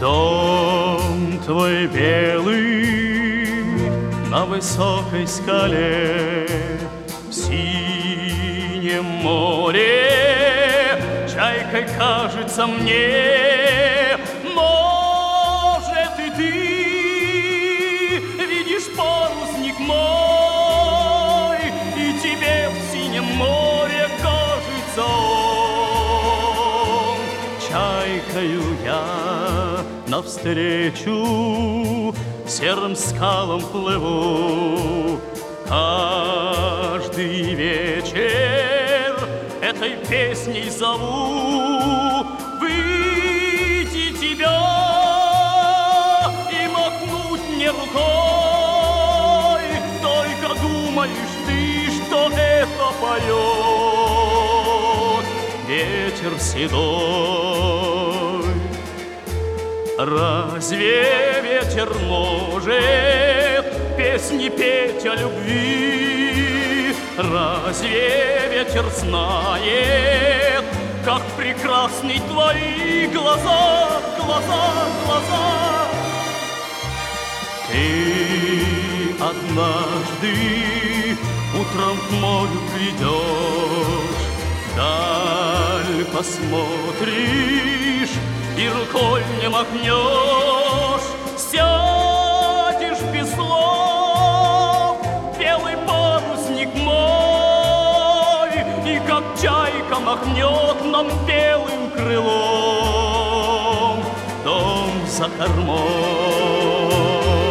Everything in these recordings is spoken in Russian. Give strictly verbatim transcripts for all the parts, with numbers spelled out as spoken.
Дом твой белый на высокой скале, в синем море чайкой кажется мне. Может, и ты видишь парусник мой, и тебе в синем море кажется он. Чайкою я навстречу серым скалам плыву. Каждый вечер этой песней зову выйти тебя и махнуть мне рукой. Только думаешь ты, что это поет ветер седой. Разве ветер может песни петь о любви? Разве ветер знает, как прекрасны твои глаза, глаза, глаза? Ты однажды утром к морю придешь, вдаль посмотришь и рукой мне махнешь. Сядешь без слов, белый парусник мой, и как чайка махнет нам белым крылом дом за кормой.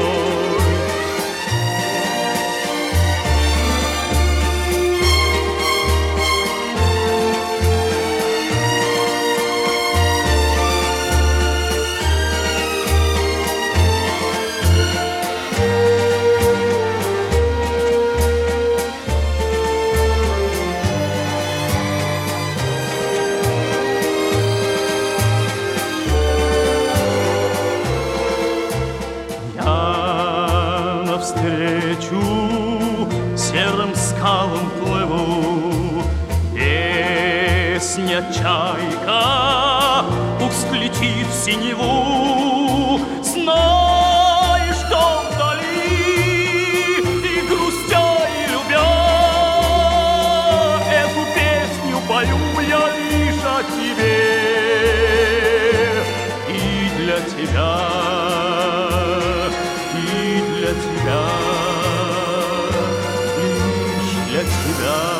Навстречу серым скалам плыву. Песня чайка пусть летит в синеву. Знай, что вдали, и грустя, и любя, эту песню пою я лишь о тебе и для тебя. Для тебя, лишь для тебя.